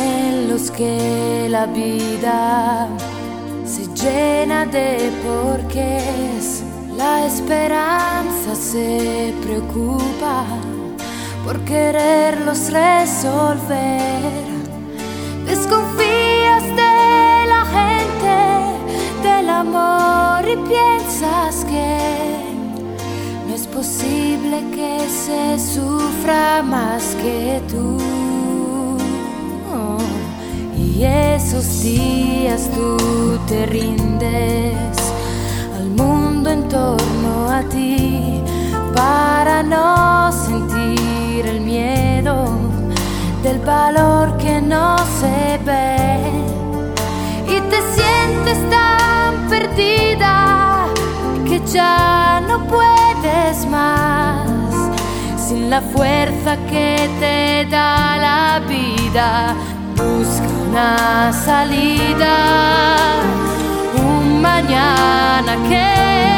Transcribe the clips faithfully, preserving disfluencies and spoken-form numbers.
en los que la vida se llena de porqués. La esperanza se preocupa por quererlos resolver. Desconfías de la gente, del amor, y piensas que no es posible que se sufra más que tú. Oh, y esos días tú te rindes al mundo en torno a ti para no sentir el miedo del valor que no se ve, y te sientes tan perdida que ya no puedes más sin la fuerza que te da la vida. Busca una salida, un mañana que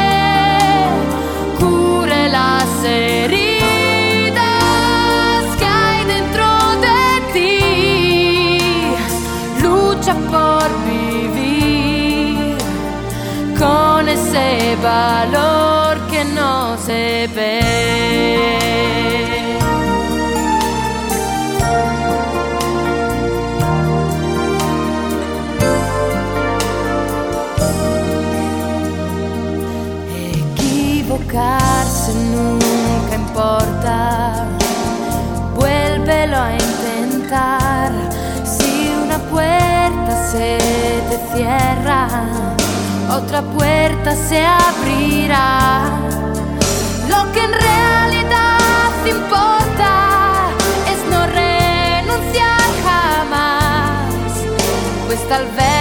cure las heridas que hay dentro de ti. Lucha por vivir con ese valor que no se ve. Equivocarse nunca importa, vuélvelo a intentar. Si una puerta se te cierra, otra puerta se abrirá. Lo que en realidad importa es no renunciar jamás, pues tal vez